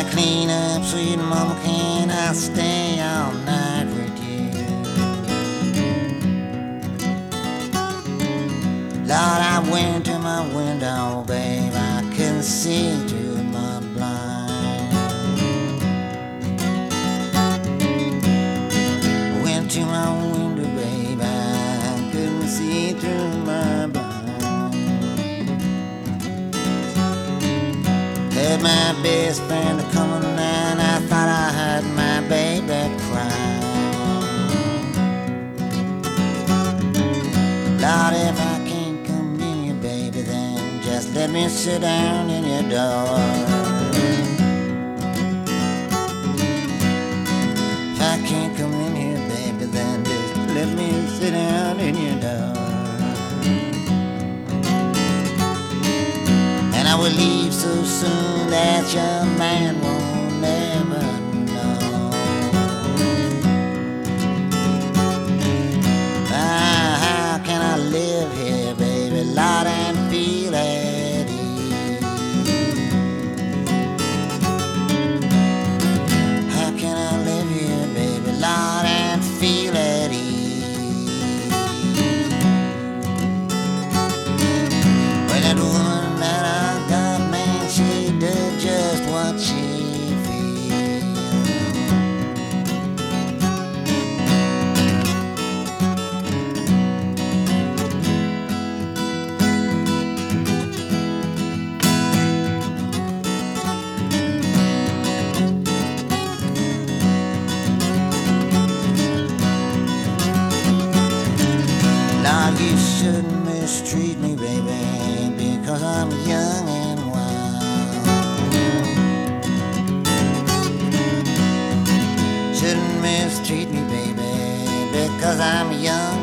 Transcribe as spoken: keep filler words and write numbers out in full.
I clean up, sweet mama, can I stay all night with you? Lord, I went to my window, babe, I couldn't see through my blind. Went to my window, babe, I couldn't see through my blind. Heard my best friend coming down, I thought I heard my baby cry. Lord, if I can't come in you, baby, then just let me sit down in your door. If I can't come in here, baby, then just let me sit down in your door. And I will leave so soon that your man won't ever know. Ah, how can I live here, baby, Lord, and feel at ease? How can I live here, baby, Lord, and feel at ease? When that woman that I got, man, she did just what she feels. Lord, you shouldn't mistreat me, baby, because I'm young and wild. Shouldn't mistreat me, baby, because I'm young